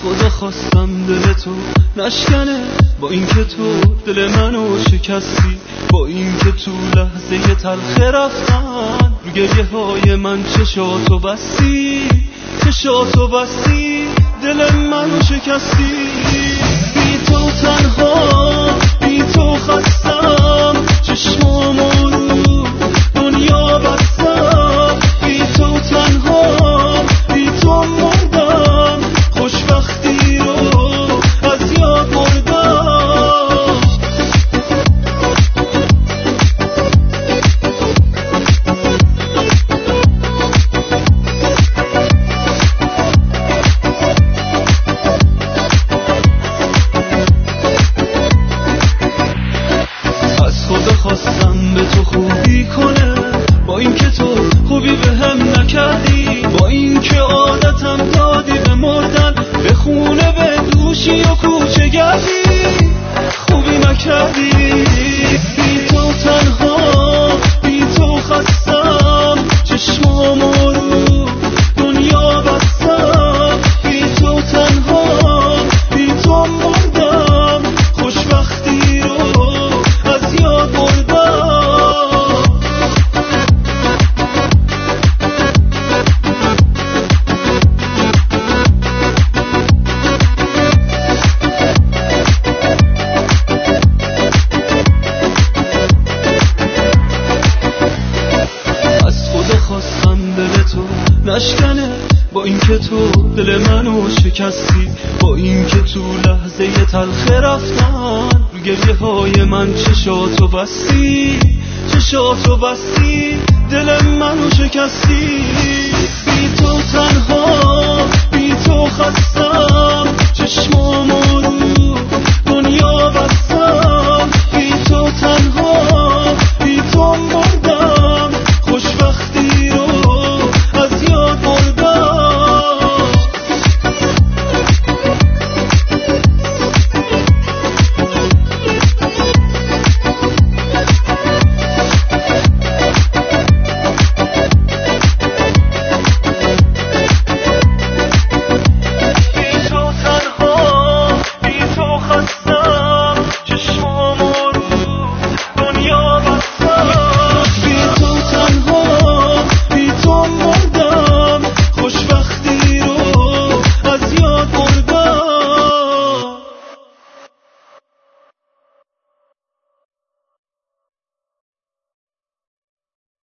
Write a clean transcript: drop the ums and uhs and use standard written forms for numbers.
خدا خواستم دل تو نشکنه، با اینکه تو دل منو شکستی، با اینکه تو لحظه تلخ رفتن رو گریه های من چشاتو بستی، چشاتو بستی، دل منو شکستی. بی تو تنها، بی تو خستم، چشمامو رو دنیا بستم. بی تو تنها، بی تو مردم، خوشبختی رو از یاد بردم. از خدا خواستم به تو خوبی کنه، با اینکه تو خوبی به هم نکردی، با اینکه عادتم دادی به مردن، به خونه به دوشی و کوچه گردی، خوبی نکردی. بی تو تنها، بی تو خستم، چشمامو رو دنیا بستم. بی تو تنها، بی تو مردم، خوشبختی رو از یاد بردم. خواستم دل تو نشکنه، با اینکه تو دل منو شکستی، با اینکه تو لحظه تلخ رفتن رو گریه های من چشاتو بستی، چشاتو بستی، دل منو شکستی. بی تو تنها